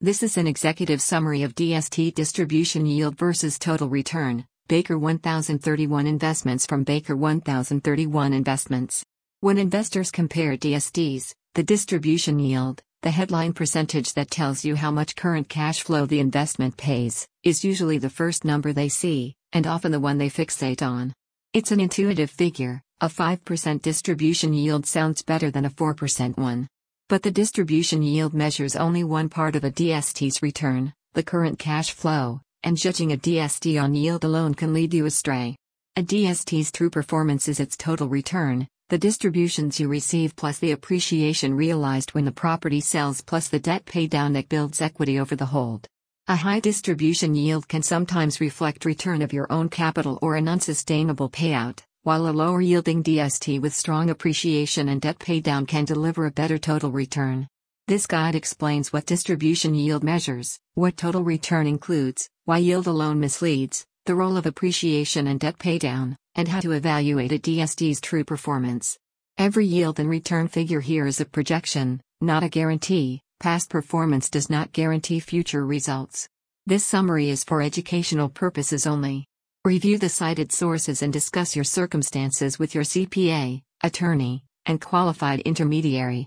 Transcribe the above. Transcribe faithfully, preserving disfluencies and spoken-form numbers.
This is an executive summary of D S T distribution yield versus total return, Baker one thousand thirty-one Investments from Baker one thousand thirty-one Investments. When investors compare D S Ts, the distribution yield, the headline percentage that tells you how much current cash flow the investment pays, is usually the first number they see, and often the one they fixate on. It's an intuitive figure. A five percent distribution yield sounds better than a four percent one. But the distribution yield measures only one part of a D S T's return, the current cash flow, and judging a D S T on yield alone can lead you astray. A D S T's true performance is its total return, the distributions you receive plus the appreciation realized when the property sells plus the debt paydown that builds equity over the hold. A high distribution yield can sometimes reflect return of your own capital or an unsustainable payout, while a lower-yielding D S T with strong appreciation and debt paydown can deliver a better total return. This guide explains what distribution yield measures, what total return includes, why yield alone misleads, the role of appreciation and debt paydown, and how to evaluate a D S T's true performance. Every yield and return figure here is a projection, not a guarantee. Past performance does not guarantee future results. This summary is for educational purposes only. Review the cited sources and discuss your circumstances with your C P A, attorney, and qualified intermediary.